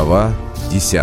Глава 10.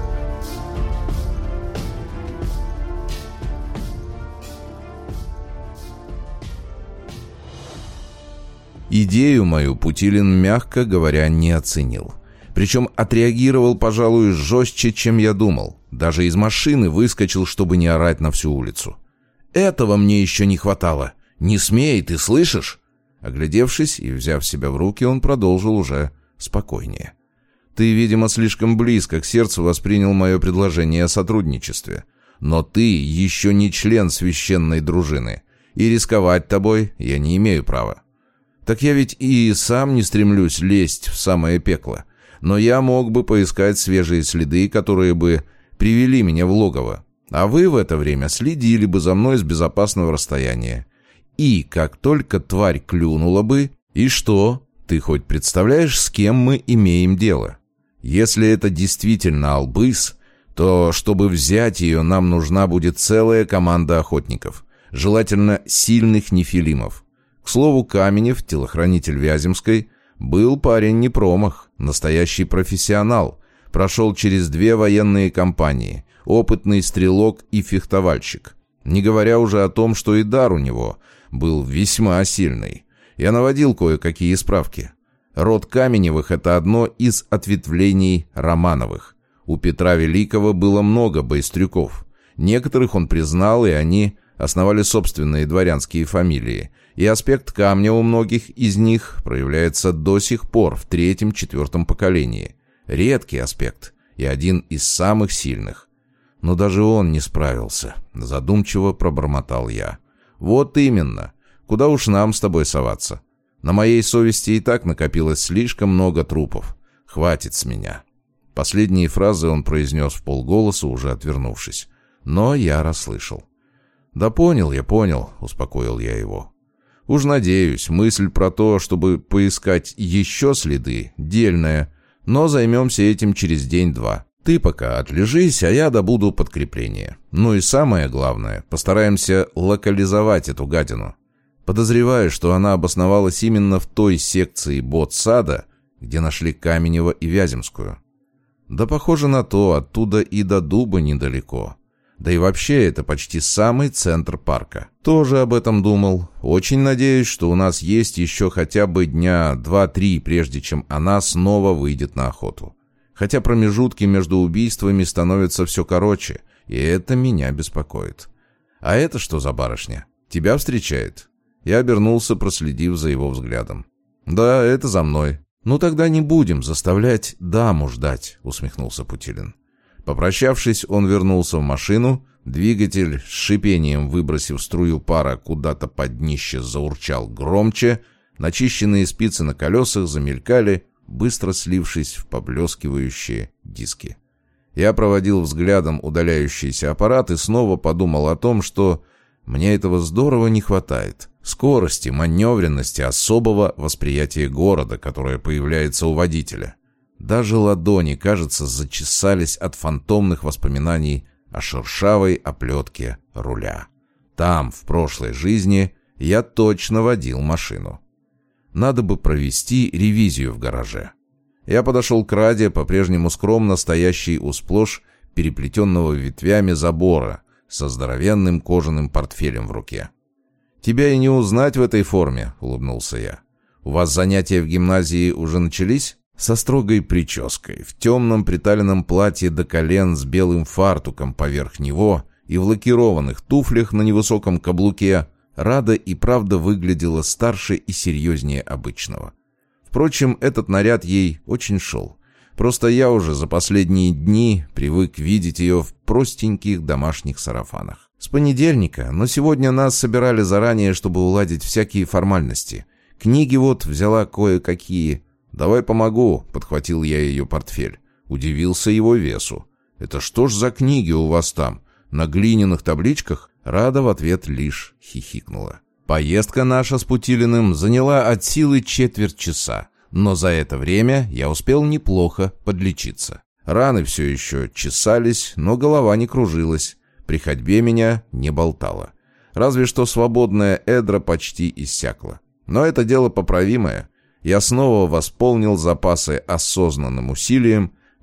Идею мою Путилин, мягко говоря, не оценил. Причем отреагировал, пожалуй, жестче, чем я думал. Даже из машины выскочил, чтобы не орать на всю улицу. «Этого мне еще не хватало. Не смей, ты слышишь?» Оглядевшись и взяв себя в руки, он продолжил уже спокойнее. «Ты, видимо, слишком близко к сердцу воспринял мое предложение о сотрудничестве. Но ты еще не член священной дружины, и рисковать тобой я не имею права. Так я ведь и сам не стремлюсь лезть в самое пекло. Но я мог бы поискать свежие следы, которые бы привели меня в логово. А вы в это время следили бы за мной с безопасного расстояния. И как только тварь клюнула бы... И что? Ты хоть представляешь, с кем мы имеем дело? Если это действительно Албыс, то, чтобы взять ее, нам нужна будет целая команда охотников. Желательно сильных нефилимов. К слову, Каменев, телохранитель Вяземской, был парень не промах, настоящий профессионал. Прошел через 2 военные кампании, опытный стрелок и фехтовальщик. Не говоря уже о том, что и дар у него был весьма сильный. Я наводил кое-какие справки. Род Каменевых — это одно из ответвлений Романовых. У Петра Великого было много быстрюков. Некоторых он признал, и они основали собственные дворянские фамилии. И аспект камня у многих из них проявляется до сих пор в 3-4 поколении. Редкий аспект и один из самых сильных. Но даже он не справился, задумчиво пробормотал я. Вот именно. Куда уж нам с тобой соваться? На моей совести и так накопилось слишком много трупов. Хватит с меня. Последние фразы он произнес вполголоса, уже отвернувшись. Но я расслышал. «Да понял я, успокоил я его. «Уж надеюсь, мысль про то, чтобы поискать еще следы, дельная, но займемся этим через день-два. Ты пока отлежись, а я добуду подкрепление. Ну и самое главное, постараемся локализовать эту гадину. Подозреваю, что она обосновалась именно в той секции ботсада, где нашли Каменева и Вяземскую. Да похоже на то, оттуда и до дуба недалеко. Да и вообще это почти самый центр парка. Тоже об этом думал. Очень надеюсь, что у нас есть еще хотя бы дня 2-3, прежде чем она снова выйдет на охоту. Хотя промежутки между убийствами становятся все короче, и это меня беспокоит. А это что за барышня? Тебя встречает?» Я обернулся, проследив за его взглядом. «Да, это за мной». «Ну тогда не будем заставлять даму ждать», — усмехнулся Путилин. Попрощавшись, он вернулся в машину. Двигатель, с шипением выбросив струю пара куда-то под днище, заурчал громче. Начищенные спицы на колесах замелькали, быстро слившись в поблескивающие диски. Я проводил взглядом удаляющийся аппарат и снова подумал о том, что мне этого здорово не хватает. Скорости, маневренности, особого восприятия города, которое появляется у водителя. Даже ладони, кажется, зачесались от фантомных воспоминаний о шершавой оплетке руля. Там, в прошлой жизни, я точно водил машину. Надо бы провести ревизию в гараже. Я подошел к Раде, по-прежнему скромно стоящей у сплошь переплетенного ветвями забора, со здоровенным кожаным портфелем в руке. «Тебя и не узнать в этой форме», — улыбнулся я. «У вас занятия в гимназии уже начались?» Со строгой прической, в темном приталенном платье до колен с белым фартуком поверх него и в лакированных туфлях на невысоком каблуке, Рада и правда выглядела старше и серьезнее обычного. Впрочем, этот наряд ей очень шел. Просто я уже за последние дни привык видеть ее в простеньких домашних сарафанах. С понедельника, но сегодня нас собирали заранее, чтобы уладить всякие формальности. Книги вот взяла кое-какие. «Давай помогу», — подхватил я ее портфель. Удивился его весу. «Это что ж за книги у вас там? На глиняных табличках?» Рада в ответ лишь хихикнула. Поездка наша с Путилиным заняла от силы 1/4 часа, но за это время я успел неплохо подлечиться. Раны все еще чесались, но голова не кружилась. При ходьбе меня не болтало. Разве что свободная эдра почти иссякла. Но это дело поправимое. Я снова восполнил запасы осознанным усилием,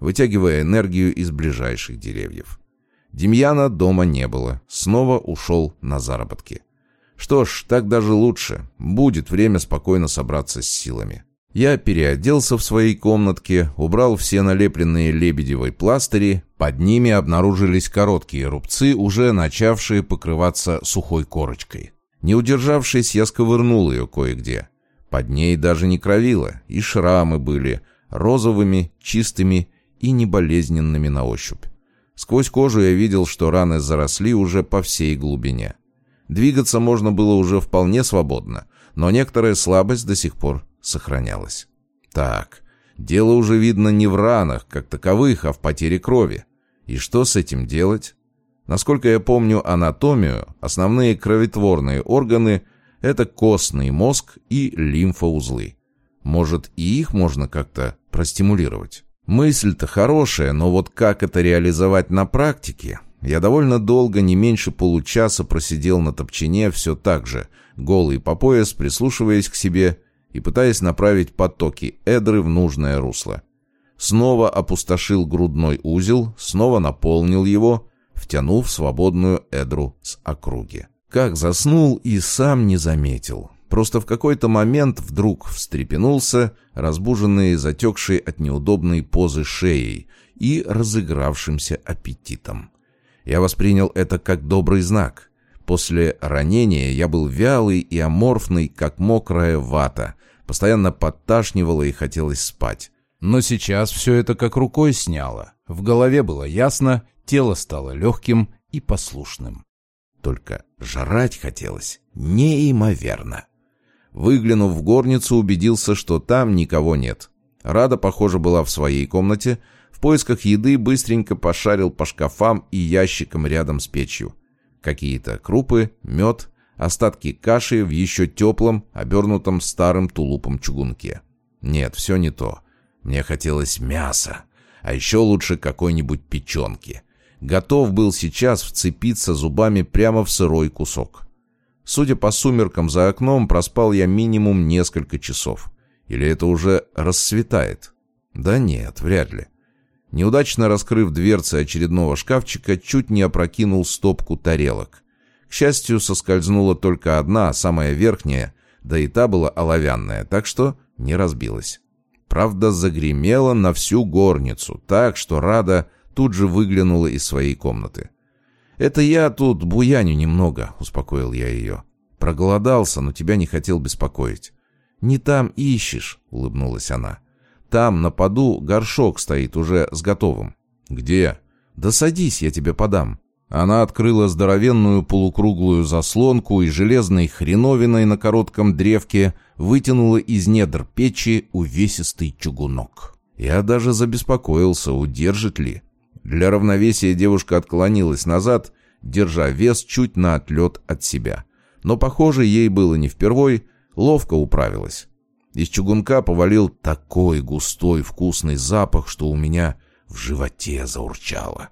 вытягивая энергию из ближайших деревьев. Демьяна дома не было, снова ушел на заработки. Что ж, так даже лучше, будет время спокойно собраться с силами. Я переоделся в своей комнатке, убрал все налепленные Лебедевой пластыри, под ними обнаружились короткие рубцы, уже начавшие покрываться сухой корочкой. Не удержавшись, я сковырнул ее кое-где. Под ней даже не кровило, и шрамы были розовыми, чистыми и неболезненными на ощупь. Сквозь кожу я видел, что раны заросли уже по всей глубине. Двигаться можно было уже вполне свободно, но некоторая слабость до сих пор сохранялась. Так, дело уже видно не в ранах как таковых, а в потере крови. И что с этим делать? Насколько я помню анатомию, основные кроветворные органы – это костный мозг и лимфоузлы. Может, и их можно как-то простимулировать? Мысль-то хорошая, но вот как это реализовать на практике? Я довольно долго, не меньше получаса, просидел на топчине все так же, голый по пояс, прислушиваясь к себе и пытаясь направить потоки эдры в нужное русло. Снова опустошил грудной узел, снова наполнил его, втянув свободную эдру с округи. Как заснул и сам не заметил. Просто в какой-то момент вдруг встрепенулся, разбуженный затекшей от неудобной позы шеей и разыгравшимся аппетитом. Я воспринял это как добрый знак. После ранения я был вялый и аморфный, как мокрая вата. Постоянно подташнивало и хотелось спать. Но сейчас все это как рукой сняло. В голове было ясно, тело стало легким и послушным. Только жрать хотелось неимоверно. Выглянув в горницу, убедился, что там никого нет. Рада, похоже, была в своей комнате. В поисках еды быстренько пошарил по шкафам и ящикам рядом с печью. Какие-то крупы, мед, остатки каши в еще теплом, обернутом старым тулупом чугунке. Нет, все не то. Мне хотелось мяса, а еще лучше какой-нибудь печенки. Готов был сейчас вцепиться зубами прямо в сырой кусок. Судя по сумеркам за окном, проспал я минимум несколько часов. Или это уже рассветает? Да нет, вряд ли. Неудачно раскрыв дверцы очередного шкафчика, чуть не опрокинул стопку тарелок. К счастью, соскользнула только одна, самая верхняя, да и та была оловянная, так что не разбилась. Правда, загремела на всю горницу, так что Рада тут же выглянула из своей комнаты. «Это я тут буяню немного», — успокоил я ее. «Проголодался, но тебя не хотел беспокоить». «Не там ищешь», — улыбнулась она. «Там, на поду, горшок стоит уже с готовым». «Где?» «Да садись, я тебе подам». Она открыла здоровенную полукруглую заслонку и железной хреновиной на коротком древке вытянула из недр печи увесистый чугунок. Я даже забеспокоился, удержит ли. Для равновесия девушка отклонилась назад, держа вес чуть на отлет от себя. Но, похоже, ей было не впервой, ловко управилась. Из чугунка повалил такой густой вкусный запах, что у меня в животе заурчало.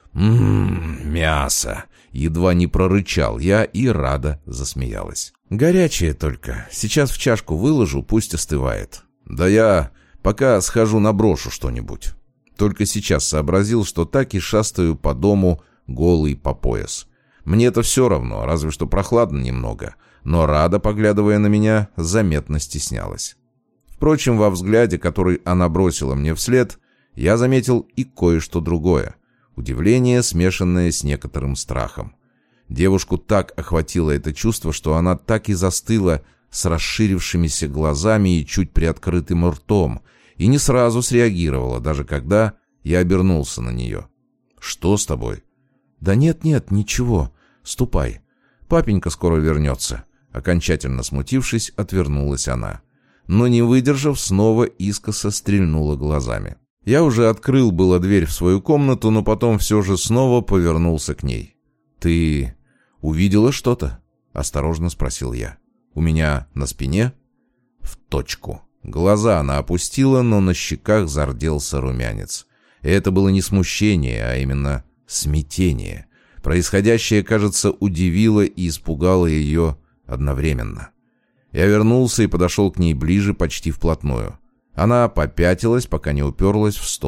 Мясо! Едва не прорычал я, и Рада засмеялась. Горячее только. Сейчас в чашку выложу, пусть остывает. Да я пока схожу наброшу что-нибудь. Только сейчас сообразил, что так и шастаю по дому голый по пояс. Мне это все равно, разве что прохладно немного. Но Рада, поглядывая на меня, заметно стеснялась. Впрочем, во взгляде, который она бросила мне вслед, я заметил и кое-что другое. Удивление, смешанное с некоторым страхом. Девушку так охватило это чувство, что она так и застыла с расширившимися глазами и чуть приоткрытым ртом, и не сразу среагировала, даже когда я обернулся на нее. «Что с тобой?» «Да нет-нет, ничего. Ступай. Папенька скоро вернется». Окончательно смутившись, отвернулась она. Но, не выдержав, снова искоса стрельнула глазами. Я уже открыл было дверь в свою комнату, но потом все же снова повернулся к ней. «Ты увидела что-то?» — осторожно спросил я. «У меня на спине?» «В точку». Глаза она опустила, но на щеках зарделся румянец. И это было не смущение, а именно смятение. Происходящее, кажется, удивило и испугало ее одновременно. Я вернулся и подошел к ней ближе, почти вплотную. Она попятилась, пока не уперлась в стол,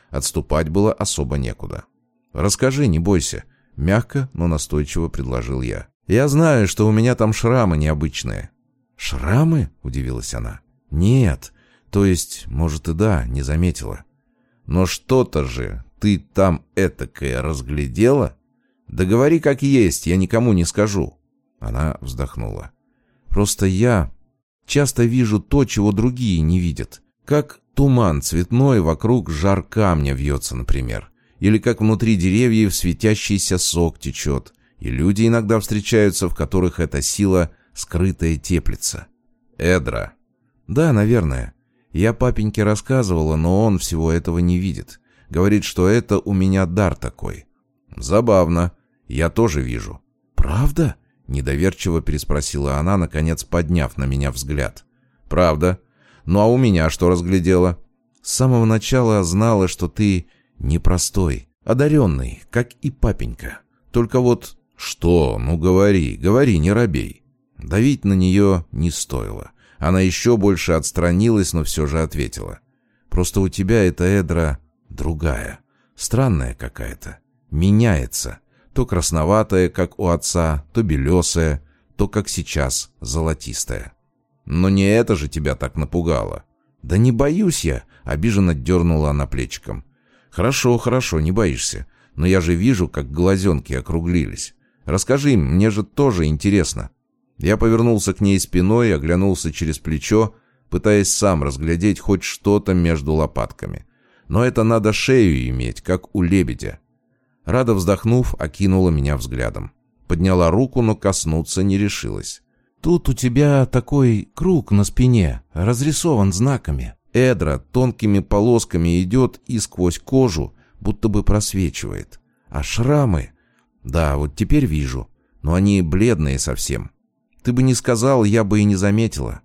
Отступать было особо некуда. «Расскажи, не бойся», — мягко, но настойчиво предложил я. «Я знаю, что у меня там шрамы необычные». «Шрамы?» — удивилась она. «Нет. То есть, может и да, не заметила». «Но что-то же ты там этакое разглядела? Да говори как есть, я никому не скажу». Она вздохнула. «Просто я часто вижу то, чего другие не видят. Как туман цветной вокруг жар камня вьется, например. Или как внутри деревьев светящийся сок течет. И люди иногда встречаются, в которых эта сила скрытая теплится». «Эдра». «Да, наверное. Я папеньке рассказывала, но он всего этого не видит. Говорит, что это у меня дар такой». «Забавно. Я тоже вижу». «Правда?» — недоверчиво переспросила она, наконец подняв на меня взгляд. «Правда. Ну а у меня что разглядела?» «С самого начала знала, что ты непростой, одаренный, как и папенька. Только вот...» «Что? Ну говори, не робей». Давить на нее не стоило. Она еще больше отстранилась, но все же ответила. «Просто у тебя эта Эдра другая, странная какая-то, меняется. То красноватая, как у отца, то белесая, то, как сейчас, золотистая». «Но не это же тебя так напугало». «Да не боюсь я», — обиженно дернула она плечиком. «Хорошо, не боишься. Но я же вижу, как глазенки округлились. Расскажи, мне же тоже интересно». Я повернулся к ней спиной и оглянулся через плечо, пытаясь сам разглядеть хоть что-то между лопатками. Но это надо шею иметь, как у лебедя. Рада, вздохнув, окинула меня взглядом. Подняла руку, но коснуться не решилась. «Тут у тебя такой круг на спине, разрисован знаками. Эдра тонкими полосками идет и сквозь кожу, будто бы просвечивает. А шрамы... Да, вот теперь вижу, но они бледные совсем. Ты бы не сказал, я бы и не заметила».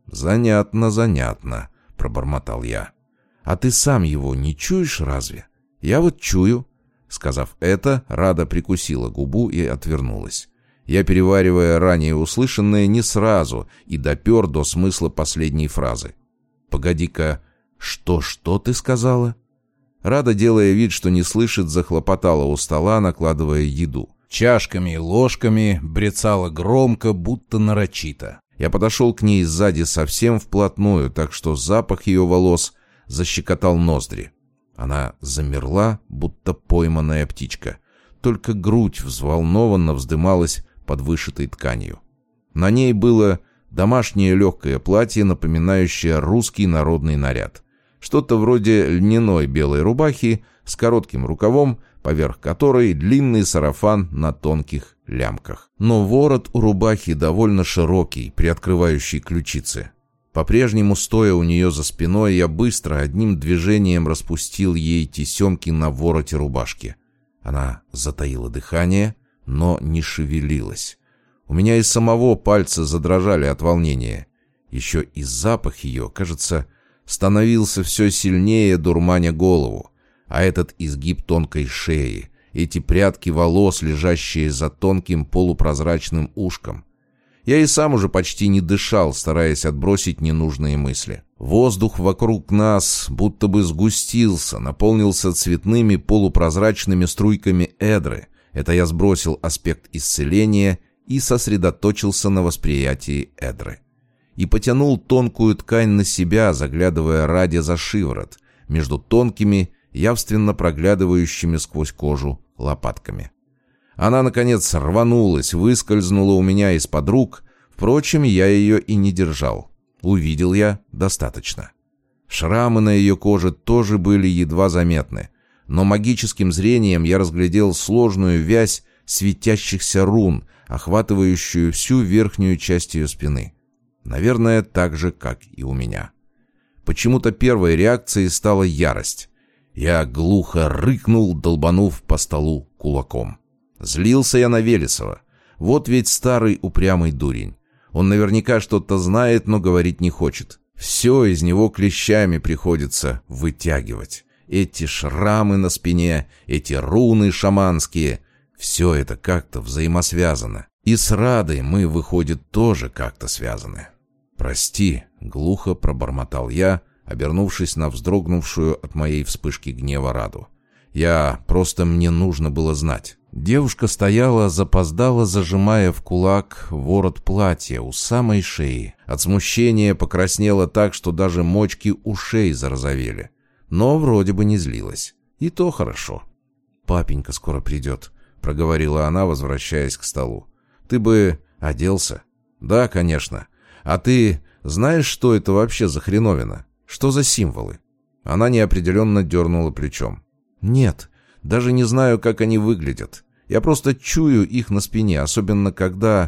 «Занятно», — пробормотал я. «А ты сам его не чуешь разве?» «Я вот чую». Сказав это, Рада прикусила губу и отвернулась. Я, переваривая ранее услышанное, не сразу и допер до смысла последней фразы. «Погоди-ка, что ты сказала?» Рада, делая вид, что не слышит, захлопотала у стола, накладывая еду. Чашками и ложками брецала громко, будто нарочито. Я подошел к ней сзади совсем вплотную, так что запах ее волос защекотал ноздри. Она замерла, будто пойманная птичка. Только грудь взволнованно вздымалась под вышитой тканью. На ней было домашнее легкое платье, напоминающее русский народный наряд. Что-то вроде льняной белой рубахи с коротким рукавом, поверх которой длинный сарафан на тонких лямках. Но ворот у рубахи довольно широкий, приоткрывающий ключицы. По-прежнему, стоя у нее за спиной, я быстро одним движением распустил ей тесемки на вороте рубашки. Она затаила дыхание, но не шевелилась. У меня и самого пальцы задрожали от волнения. Еще и запах ее, кажется, становился все сильнее, дурманя голову. А этот изгиб тонкой шеи, эти прядки волос, лежащие за тонким полупрозрачным ушком. Я и сам уже почти не дышал, стараясь отбросить ненужные мысли. Воздух вокруг нас будто бы сгустился, наполнился цветными полупрозрачными струйками Эдры. Это я сбросил аспект исцеления и сосредоточился на восприятии Эдры. И потянул тонкую ткань на себя, заглядывая Раде за шиворот, между тонкими, явственно проглядывающими сквозь кожу лопатками. Она, наконец, рванулась, выскользнула у меня из-под рук. Впрочем, я ее и не держал. Увидел я достаточно. Шрамы на ее коже тоже были едва заметны, но магическим зрением я разглядел сложную вязь светящихся рун, охватывающую всю верхнюю часть ее спины. Наверное, так же, как и у меня. Почему-то первой реакцией стала ярость. Я глухо рыкнул, долбанув по столу кулаком. Злился я на Велесова. Вот ведь старый упрямый дурень. Он наверняка что-то знает, но говорить не хочет. Все из него клещами приходится вытягивать. Эти шрамы на спине, эти руны шаманские. Все это как-то взаимосвязано. И с Радой мы, выходит, тоже как-то связаны. «Прости», — глухо пробормотал я, обернувшись на вздрогнувшую от моей вспышки гнева Раду. Мне нужно было знать. Девушка стояла, запоздала, зажимая в кулак ворот платья у самой шеи. От смущения покраснела так, что даже мочки ушей зарозовели. Но вроде бы не злилась. И то хорошо. «Папенька скоро придет», — проговорила она, возвращаясь к столу. «Ты бы оделся?» «Да, конечно. А ты знаешь, что это вообще за хреновина? Что за символы?» Она неопределенно дернула плечом. «Нет, даже не знаю, как они выглядят. Я просто чую их на спине, особенно когда,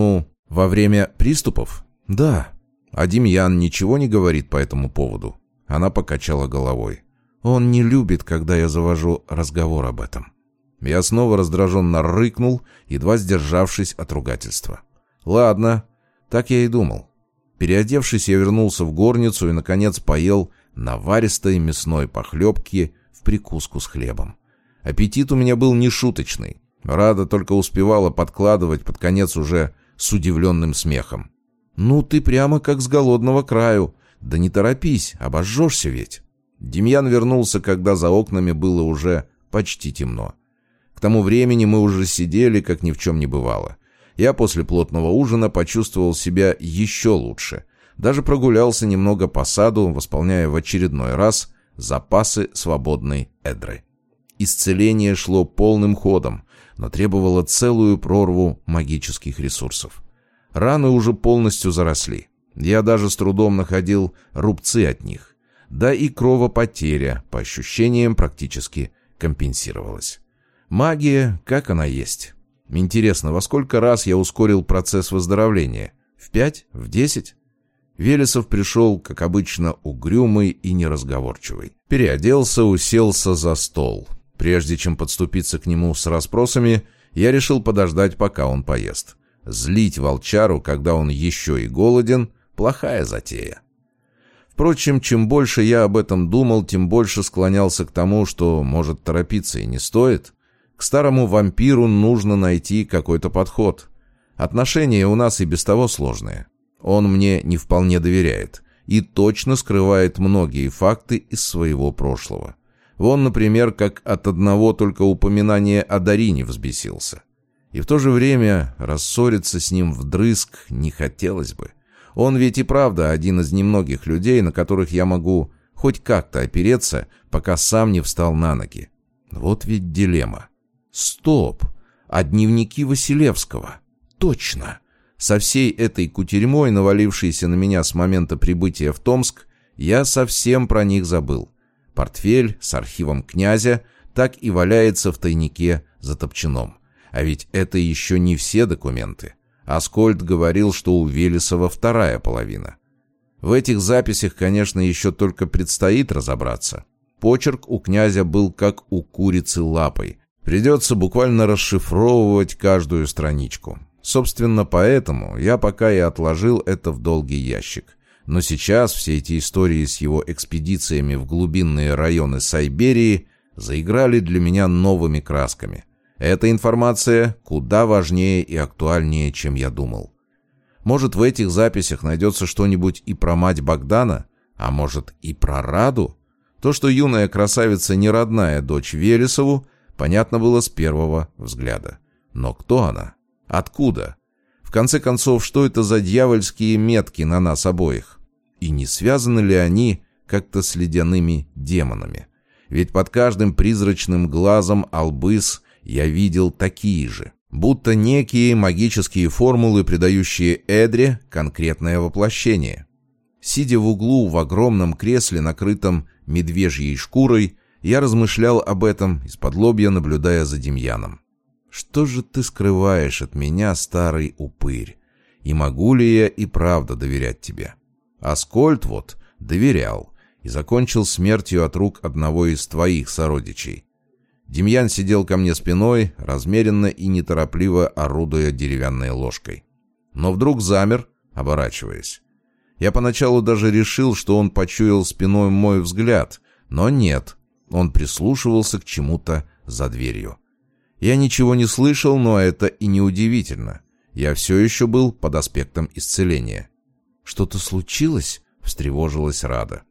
во время приступов?» «Да». «А Демьян ничего не говорит по этому поводу?» Она покачала головой. «Он не любит, когда я завожу разговор об этом». Я снова раздраженно рыкнул, едва сдержавшись от ругательства. «Ладно, так я и думал». Переодевшись, я вернулся в горницу и, наконец, поел наваристой мясной похлебки в прикуску с хлебом. Аппетит у меня был нешуточный. Рада только успевала подкладывать под конец уже с удивленным смехом. «Ну, ты прямо как с голодного краю. Да не торопись, обожжешься ведь». Демьян вернулся, когда за окнами было уже почти темно. К тому времени мы уже сидели, как ни в чем не бывало. Я после плотного ужина почувствовал себя еще лучше. Даже прогулялся немного по саду, восполняя в очередной раз запасы свободной эдры. Исцеление шло полным ходом, но требовало целую прорву магических ресурсов. Раны уже полностью заросли. Я даже с трудом находил рубцы от них. Да и кровопотеря, по ощущениям, практически компенсировалась. Магия, как она есть. Интересно, во сколько раз я ускорил процесс выздоровления? В 5? В 10? Велесов пришел, как обычно, угрюмый и неразговорчивый. Переоделся, уселся за стол. Прежде чем подступиться к нему с расспросами, я решил подождать, пока он поест. Злить волчару, когда он еще и голоден, плохая затея. Впрочем, чем больше я об этом думал, тем больше склонялся к тому, что, может, торопиться и не стоит. К старому вампиру нужно найти какой-то подход. Отношения у нас и без того сложные. Он мне не вполне доверяет и точно скрывает многие факты из своего прошлого. Вон, например, как от одного только упоминания о Дарине взбесился. И в то же время рассориться с ним вдрызг не хотелось бы. Он ведь и правда один из немногих людей, на которых я могу хоть как-то опереться, пока сам не встал на ноги. Вот ведь дилемма. Стоп! А дневники Василевского? Точно! Со всей этой кутерьмой, навалившейся на меня с момента прибытия в Томск, я совсем про них забыл. Портфель с архивом князя так и валяется в тайнике за топчаном. А ведь это еще не все документы. Аскольд говорил, что у Велесова вторая половина. В этих записях, конечно, еще только предстоит разобраться. Почерк у князя был как у курицы лапой. Придется буквально расшифровывать каждую страничку. Собственно, поэтому я пока и отложил это в долгий ящик. Но сейчас все эти истории с его экспедициями в глубинные районы Сайберии заиграли для меня новыми красками. Эта информация куда важнее и актуальнее, чем я думал. Может, в этих записях найдется что-нибудь и про мать Богдана, а может и про Раду? То, что юная красавица не родная дочь Велесову, понятно было с первого взгляда. Но кто она? Откуда? В конце концов, что это за дьявольские метки на нас обоих? И не связаны ли они как-то с ледяными демонами? Ведь под каждым призрачным глазом Албыс я видел такие же, будто некие магические формулы, придающие Эдре конкретное воплощение. Сидя в углу в огромном кресле, накрытом медвежьей шкурой, я размышлял об этом, исподлобья наблюдая за Демьяном. Что же ты скрываешь от меня, старый упырь? И могу ли я и правда доверять тебе? Аскольд вот доверял и закончил смертью от рук одного из твоих сородичей. Демьян сидел ко мне спиной, размеренно и неторопливо орудуя деревянной ложкой. Но вдруг замер, оборачиваясь. Я поначалу даже решил, что он почуял спиной мой взгляд, но нет, он прислушивался к чему-то за дверью. Я ничего не слышал, но это и не удивительно. Я все еще был под аспектом исцеления. «Что-то случилось?» — встревожилась Рада.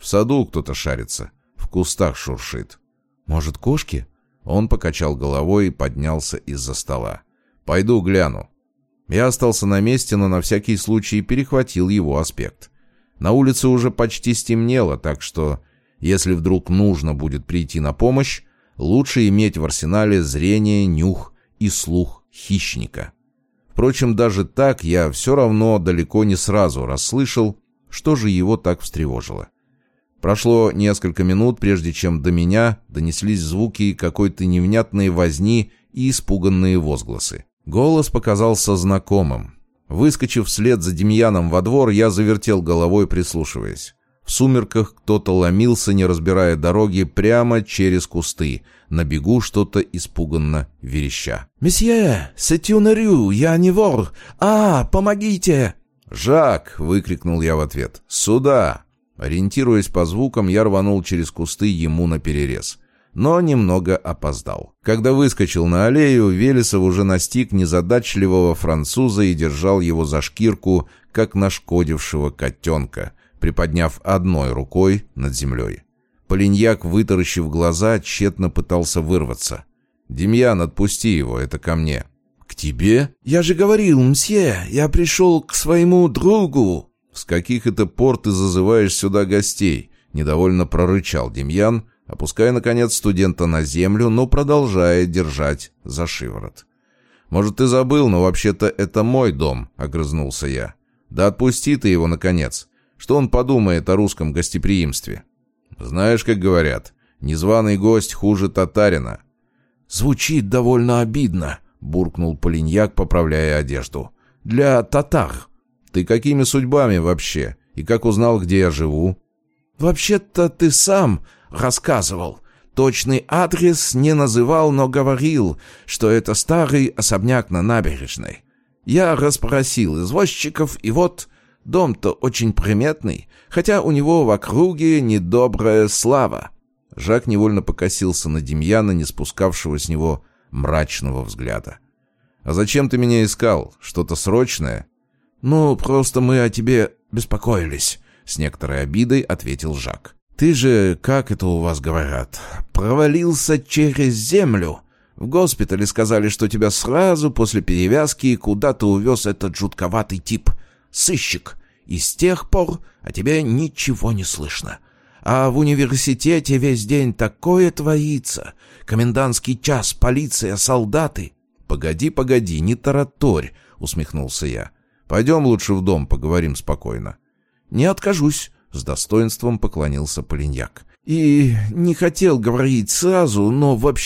В саду кто-то шарится, в кустах шуршит. Может, кошки? Он покачал головой и поднялся из-за стола. Пойду гляну. Я остался на месте, но на всякий случай перехватил его аспект. На улице уже почти стемнело, так что, если вдруг нужно будет прийти на помощь, лучше иметь в арсенале зрение, нюх и слух хищника. Впрочем, даже так я все равно далеко не сразу расслышал, что же его так встревожило. Прошло несколько минут, прежде чем до меня донеслись звуки какой-то невнятной возни и испуганные возгласы. Голос показался знакомым. Выскочив вслед за Демьяном во двор, я завертел головой, прислушиваясь. В сумерках кто-то ломился, не разбирая дороги, прямо через кусты, на бегу что-то испуганно вереща. «Месье, c'est une rue, я не вор! Помогите!» «Жак!» — выкрикнул я в ответ. «Сюда!» Ориентируясь по звукам, я рванул через кусты ему наперерез. Но немного опоздал. Когда выскочил на аллею, Велесов уже настиг незадачливого француза и держал его за шкирку, как нашкодившего котенка, приподняв одной рукой над землей. Полиньяк, вытаращив глаза, тщетно пытался вырваться. «Демьян, отпусти его, это ко мне». «К тебе?» «Я же говорил, мсье, я пришел к своему другу». «С каких это пор ты зазываешь сюда гостей?» — недовольно прорычал Демьян, опуская, наконец, студента на землю, но продолжая держать за шиворот. «Может, ты забыл, но вообще-то это мой дом», — огрызнулся я. «Да отпусти ты его, наконец. Что он подумает о русском гостеприимстве?» «Знаешь, как говорят, незваный гость хуже татарина». «Звучит довольно обидно», — буркнул Полиньяк, поправляя одежду. «Для татар». «Ты какими судьбами вообще? И как узнал, где я живу?» «Вообще-то ты сам рассказывал. Точный адрес не называл, но говорил, что это старый особняк на набережной. Я расспросил извозчиков, и вот дом-то очень приметный, хотя у него в округе недобрая слава». Жак невольно покосился на Демьяна, не спускавшего с него мрачного взгляда. «А зачем ты меня искал? Что-то срочное?» «Ну, просто мы о тебе беспокоились», — с некоторой обидой ответил Жак. «Ты же, как это у вас говорят, провалился через землю. В госпитале сказали, что тебя сразу после перевязки куда-то увез этот жутковатый тип, сыщик. И с тех пор о тебе ничего не слышно. А в университете весь день такое творится. Комендантский час, полиция, солдаты». «Погоди, не тараторь», — усмехнулся я. «Пойдем лучше в дом, поговорим спокойно». «Не откажусь», — с достоинством поклонился Полиньяк. «И не хотел говорить сразу, но в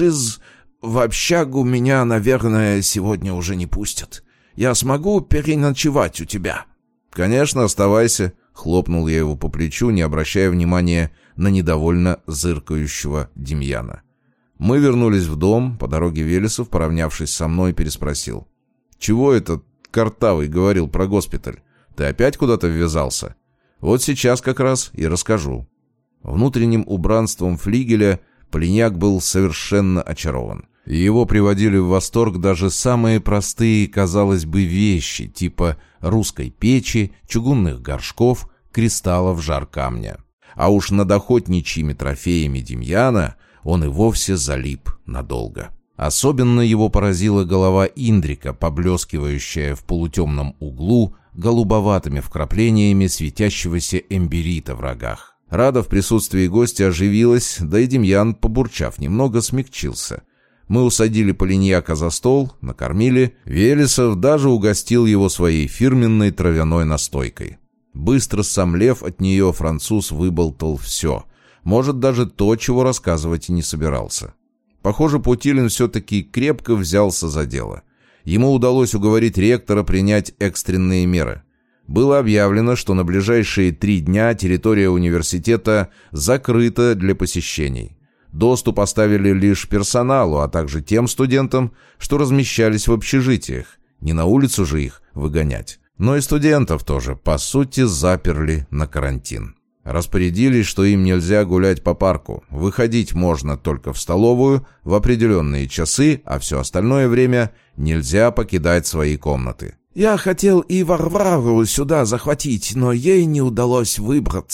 общагу меня, наверное, сегодня уже не пустят. Я смогу переночевать у тебя?» «Конечно, оставайся», — хлопнул я его по плечу, не обращая внимания на недовольно зыркающего Демьяна. Мы вернулись в дом. По дороге Велесов, поравнявшись со мной, переспросил: «Чего этот картавый говорил про госпиталь? Ты опять куда-то ввязался? Вот сейчас как раз и расскажу». Внутренним убранством флигеля Полиньяк был совершенно очарован. Его приводили в восторг даже самые простые, казалось бы, вещи, типа русской печи, чугунных горшков, кристаллов жар-камня. А уж над охотничьими трофеями Демьяна он и вовсе залип надолго. Особенно его поразила голова Индрика, поблескивающая в полутемном углу голубоватыми вкраплениями светящегося эмберита в рогах. Рада в присутствии гостя оживилась, да и Демьян, побурчав немного, смягчился. Мы усадили Полиньяка за стол, накормили. Велесов даже угостил его своей фирменной травяной настойкой. Быстро сомлев от нее, француз выболтал все. Может, даже то, чего рассказывать и не собирался. Похоже, Путилин все-таки крепко взялся за дело. Ему удалось уговорить ректора принять экстренные меры. Было объявлено, что на ближайшие 3 дня территория университета закрыта для посещений. Доступ оставили лишь персоналу, а также тем студентам, что размещались в общежитиях. Не на улицу же их выгонять. Но и студентов тоже, по сути, заперли на карантин. Распорядились, что им нельзя гулять по парку. Выходить можно только в столовую в определенные часы, а все остальное время нельзя покидать свои комнаты. «Я хотел и Варвару сюда захватить, но ей не удалось выбраться»,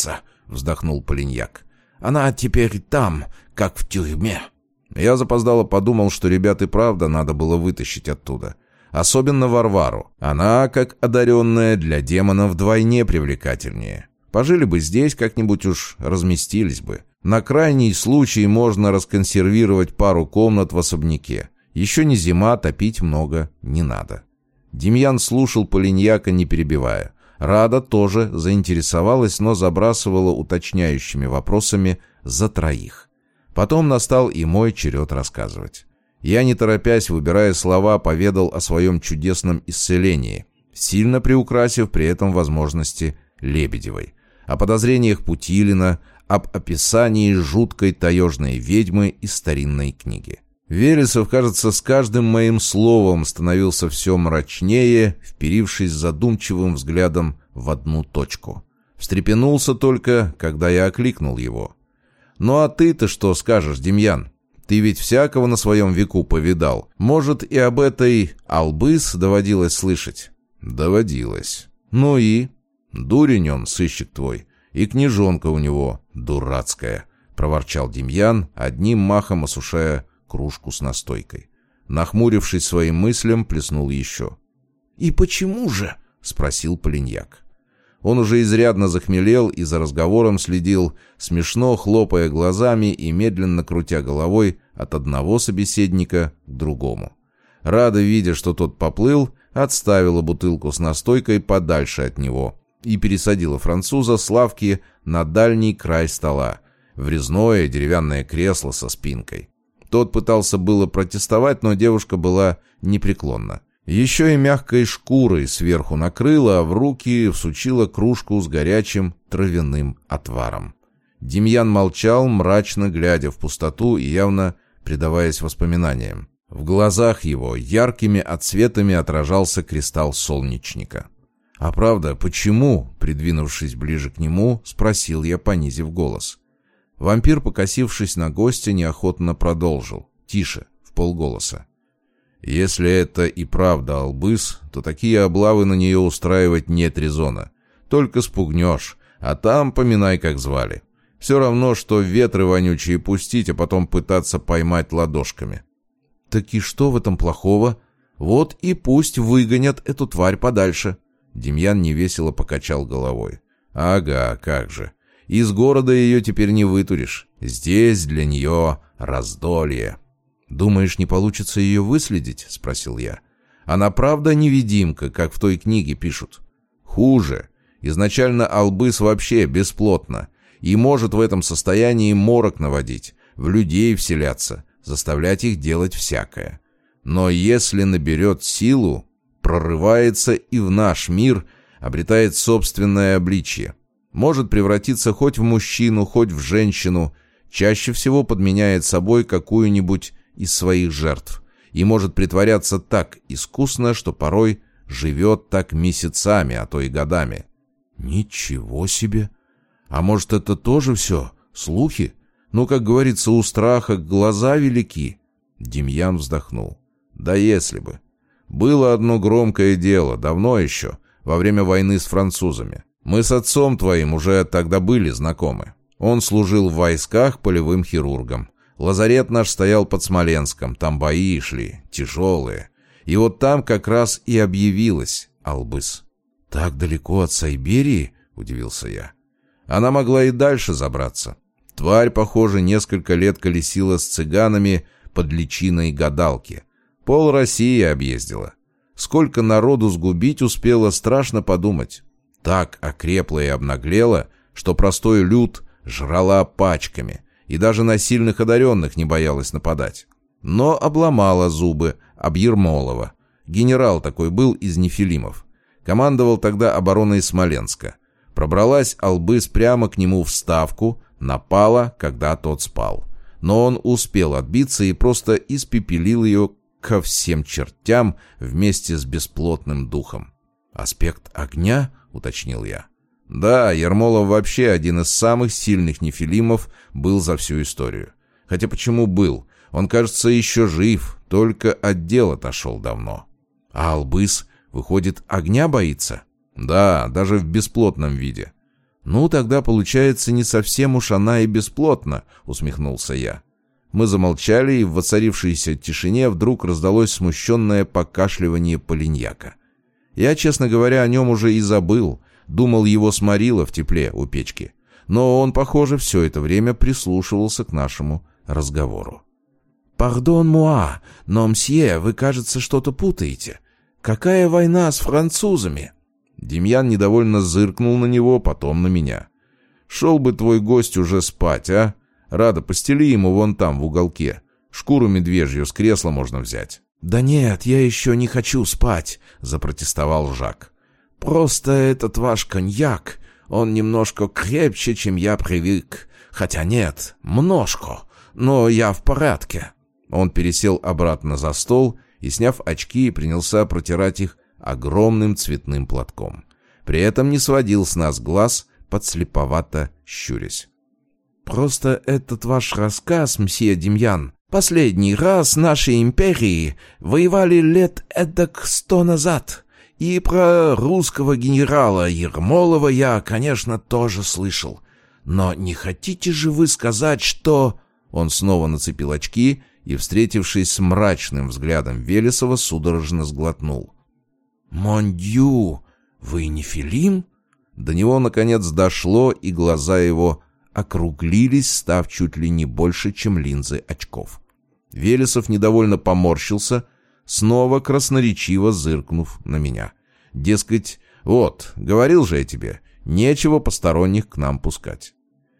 — вздохнул Полиньяк. «Она теперь там, как в тюрьме». Я запоздало подумал, что ребят и правда надо было вытащить оттуда. Особенно Варвару. Она, как одаренная, для демона вдвойне привлекательнее. Пожили бы здесь, как-нибудь уж разместились бы. На крайний случай можно расконсервировать пару комнат в особняке. Еще не зима, топить много не надо. Демьян слушал Полиньяка, не перебивая. Рада тоже заинтересовалась, но забрасывала уточняющими вопросами за троих. Потом настал и мой черед рассказывать. Я, не торопясь, выбирая слова, поведал о своем чудесном исцелении, сильно приукрасив при этом возможности Лебедевой, о подозрениях Путилина, об описании жуткой таежной ведьмы из старинной книги. Вересов, кажется, с каждым моим словом становился все мрачнее, вперившись задумчивым взглядом в одну точку. Встрепенулся только, когда я окликнул его. «Ну а ты-то что скажешь, Демьян? Ты ведь всякого на своем веку повидал. Может, и об этой Албыс доводилось слышать?» «Доводилось. Ну и? Дурень он, сыщик твой. И книжонка у него дурацкая», — проворчал Демьян, одним махом осушая кружку с настойкой. Нахмурившись своим мыслям, плеснул еще. «И почему же?» — спросил Полиньяк. Он уже изрядно захмелел и за разговором следил, смешно хлопая глазами и медленно крутя головой от одного собеседника к другому. Рада, видя, что тот поплыл, отставила бутылку с настойкой подальше от него и пересадила француза с лавки на дальний край стола, в резное деревянное кресло со спинкой. Тот пытался было протестовать, но девушка была непреклонна. Еще и мягкой шкурой сверху накрыла, а в руки всучила кружку с горячим травяным отваром. Демьян молчал, мрачно глядя в пустоту и явно предаваясь воспоминаниям. В глазах его яркими отсветами отражался кристалл солнечника. «А правда, почему?» — придвинувшись ближе к нему, спросил я, понизив голос. Вампир, покосившись на гостя, неохотно продолжил, тише, вполголоса. «Если это и правда Албыс, то такие облавы на нее устраивать нет резона. Только спугнешь, а там поминай, как звали. Все равно, что ветры вонючие пустить, а потом пытаться поймать ладошками». «Так и что в этом плохого? Вот и пусть выгонят эту тварь подальше». Демьян невесело покачал головой. «Ага, как же. Из города ее теперь не вытуришь. Здесь для нее раздолье». «Думаешь, не получится ее выследить?» — спросил я. «Она правда невидимка, как в той книге пишут?» «Хуже. Изначально Албыс вообще бесплотна и может в этом состоянии морок наводить, в людей вселяться, заставлять их делать всякое. Но если наберет силу, прорывается и в наш мир, обретает собственное обличье. Может превратиться хоть в мужчину, хоть в женщину, чаще всего подменяет собой какую-нибудь из своих жертв и может притворяться так искусно, что порой живет так месяцами, а то и годами». «Ничего себе! А может, это тоже все слухи? Ну, как говорится, у страха глаза велики». Демьян вздохнул. «Да если бы. Было одно громкое дело, давно еще, во время войны с французами. Мы с отцом твоим уже тогда были знакомы. Он служил в войсках полевым хирургом. Лазарет наш стоял под Смоленском, там бои шли, тяжелые. И вот там как раз и объявилась Албыс». «Так далеко от Сайберии?» — удивился я. «Она могла и дальше забраться. Тварь, похоже, несколько лет колесила с цыганами под личиной гадалки. Пол России объездила. Сколько народу сгубить успела, страшно подумать. Так окрепла и обнаглела, что простой люд жрала пачками, и даже на сильных одаренных не боялась нападать. Но обломала зубы об Ермолова. Генерал такой был из нефилимов. Командовал тогда обороной Смоленска. Пробралась Албыс прямо к нему в ставку, напала, когда тот спал. Но он успел отбиться и просто испепелил ее ко всем чертям вместе с бесплотным духом. «Аспект огня?» — уточнил я. Да, Ермолов вообще один из самых сильных нефилимов был за всю историю. Хотя почему был? Он, кажется, еще жив, только от дел отошел давно. А Албыс, выходит, огня боится? Да, даже в бесплотном виде. «Ну, тогда, получается, не совсем уж она и бесплотна», — усмехнулся я. Мы замолчали, и в воцарившейся тишине вдруг раздалось смущенное покашливание Полиньяка. Я, честно говоря, о нем уже и забыл, думал, его сморило в тепле у печки. Но он, похоже, все это время прислушивался к нашему разговору. «Пардон, муа, но, мсье, вы, кажется, что-то путаете. Какая война с французами?» Демьян недовольно зыркнул на него, потом на меня. «Шел бы твой гость уже спать, а? Рада, постели ему вон там, в уголке. Шкуру медвежью с кресла можно взять». «Да нет, я еще не хочу спать», — запротестовал Жак. «Просто этот ваш коньяк, он немножко крепче, чем я привык. Хотя нет, множко, но я в порядке». Он пересел обратно за стол и, сняв очки, принялся протирать их огромным цветным платком. При этом не сводил с нас глаз, подслеповато щурясь. «Просто этот ваш рассказ, мсье Демьян, последний раз нашей империи воевали лет эдак 100 назад. И про русского генерала Ермолова я, конечно, тоже слышал. Но не хотите же вы сказать, что...» Он снова нацепил очки и, встретившись с мрачным взглядом Велесова, судорожно сглотнул. «Мон дью, вы не Филим?» До него, наконец, дошло, и глаза его округлились, став чуть ли не больше, чем линзы очков. Велесов недовольно поморщился, снова красноречиво зыркнув на меня. Дескать, вот, говорил же я тебе, нечего посторонних к нам пускать.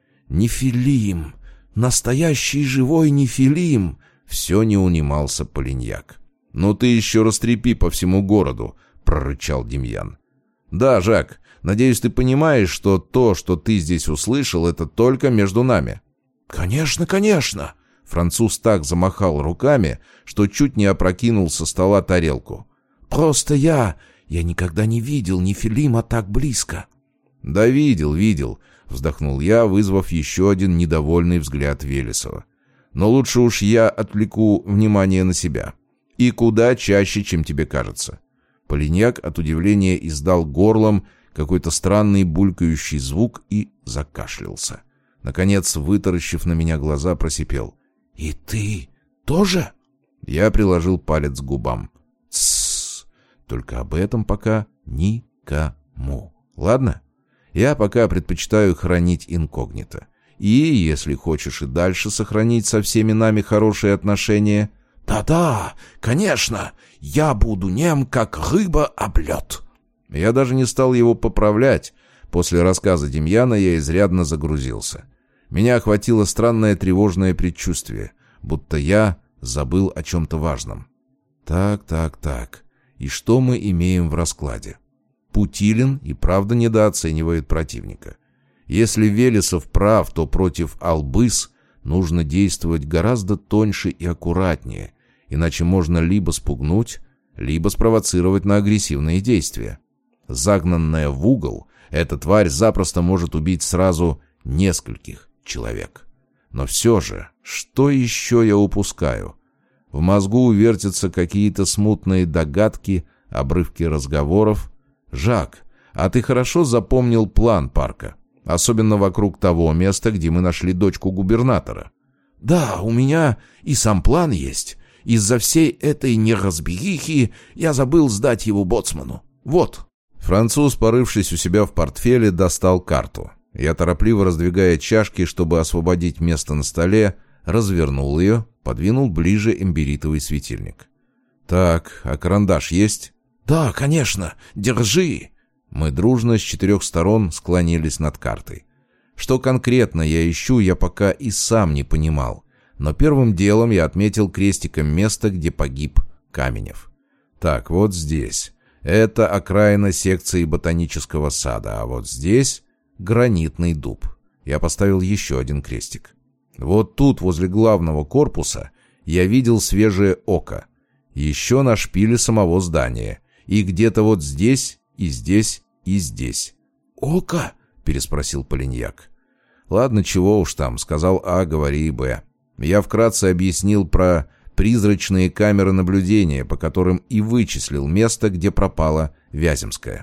«Нефилим, настоящий живой Нефилим!» Все не унимался Полиньяк. «Ну ты еще растрепи по всему городу», — прорычал Демьян. «Да, Жак, надеюсь, ты понимаешь, что то, что ты здесь услышал, это только между нами». «Конечно, конечно!» Француз так замахал руками, что чуть не опрокинул со стола тарелку. «Просто я никогда не видел Нефилима так близко». «Да видел», — вздохнул я, вызвав еще один недовольный взгляд Велесова. «Но лучше уж я отвлеку внимание на себя. И куда чаще, чем тебе кажется». Полиньяк от удивления издал горлом какой-то странный булькающий звук и закашлялся. Наконец, вытаращив на меня глаза, просипел. «И ты тоже?» Я приложил палец к губам. «Тссс! Только об этом пока никому. Ладно? Я пока предпочитаю хранить инкогнито. И, если хочешь и дальше сохранить со всеми нами хорошие отношения...» «Да-да, конечно, я буду нем, как рыба об лед». Я даже не стал его поправлять. После рассказа Демьяна я изрядно загрузился. Меня охватило странное тревожное предчувствие, будто я забыл о чем-то важном. Так. И что мы имеем в раскладе? Путилин и правда недооценивает противника. Если Велесов прав, то против Албыс нужно действовать гораздо тоньше и аккуратнее, иначе можно либо спугнуть, либо спровоцировать на агрессивные действия. Загнанная в угол, эта тварь запросто может убить сразу нескольких человек. Но все же, что еще я упускаю? В мозгу вертятся какие-то смутные догадки, обрывки разговоров. «Жак, а ты хорошо запомнил план парка? Особенно вокруг того места, где мы нашли дочку губернатора». «Да, у меня и сам план есть. Из-за всей этой неразберихи я забыл сдать его боцману. Вот». Француз, порывшись у себя в портфеле, достал карту. Я, торопливо раздвигая чашки, чтобы освободить место на столе, развернул ее, подвинул ближе эмбиритовый светильник. «Так, а карандаш есть?» «Да, конечно. Держи». Мы дружно с 4 сторон склонились над картой. Что конкретно я ищу, я пока и сам не понимал. Но первым делом я отметил крестиком место, где погиб Каменев. Так, вот здесь. Это окраина секции ботанического сада, а вот здесь гранитный дуб. Я поставил еще один крестик. Вот тут, возле главного корпуса, я видел свежее око. Еще на шпиле самого здания. И где-то вот здесь, и здесь, и здесь. «Око?» — переспросил Полиньяк. «Ладно, чего уж там, сказал А, говори и Б». Я вкратце объяснил про призрачные камеры наблюдения, по которым и вычислил место, где пропала Вяземская.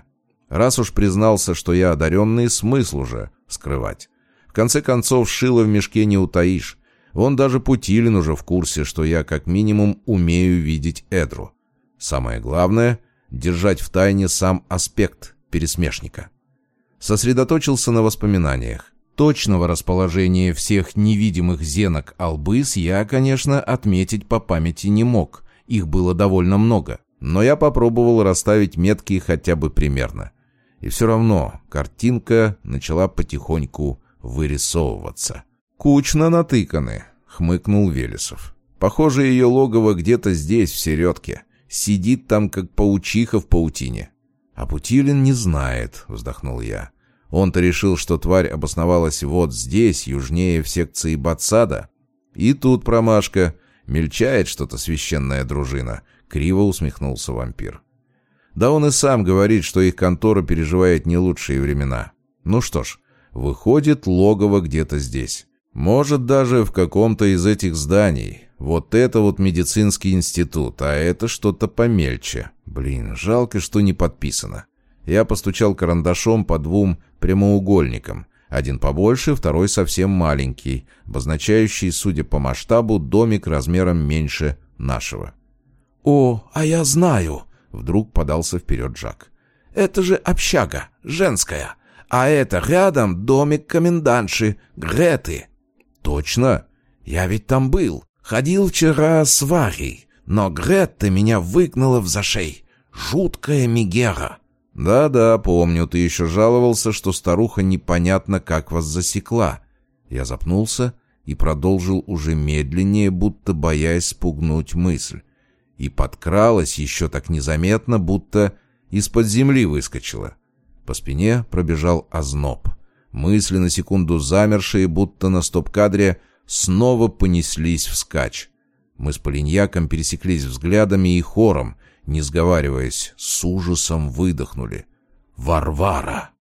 Раз уж признался, что я одаренный, смысл уже скрывать. В конце концов, шило в мешке не утаишь. Вон даже Путилин уже в курсе, что я как минимум умею видеть Эдру. Самое главное — держать в тайне сам аспект пересмешника. Сосредоточился на воспоминаниях. Точного расположения всех невидимых зенок Албыс я, конечно, отметить по памяти не мог. Их было довольно много. Но я попробовал расставить метки хотя бы примерно. И все равно картинка начала потихоньку вырисовываться. «Кучно натыканы», — хмыкнул Велесов. «Похоже, ее логово где-то здесь, в середке. Сидит там, как паучиха в паутине». «А Путилин не знает», — вздохнул я. «Он-то решил, что тварь обосновалась вот здесь, южнее в секции Батсада. И тут промашка. Мельчает что-то священная дружина», — криво усмехнулся вампир. «Да он и сам говорит, что их контора переживает не лучшие времена. Ну что ж, выходит, логово где-то здесь. Может, даже в каком-то из этих зданий. Вот это вот медицинский институт, а это что-то помельче. Блин, жалко, что не подписано». Я постучал карандашом по двум прямоугольникам. Один побольше, второй совсем маленький, обозначающий, судя по масштабу, домик размером меньше нашего. «О, а я знаю!» — вдруг подался вперед Жак. «Это же общага, женская. А это рядом домик комендантши, Греты». «Точно? Я ведь там был. Ходил вчера с Варей. Но Гретта меня выгнала в зашей. Жуткая мегера». «Да-да, помню, ты еще жаловался, что старуха непонятно как вас засекла». Я запнулся и продолжил уже медленнее, будто боясь спугнуть мысль. И подкралась еще так незаметно, будто из-под земли выскочила. По спине пробежал озноб. Мысли, на секунду замершие, будто на стоп-кадре, снова понеслись вскачь. Мы с Полиньяком пересеклись взглядами и хором, не сговариваясь, с ужасом выдохнули. «Варвара!»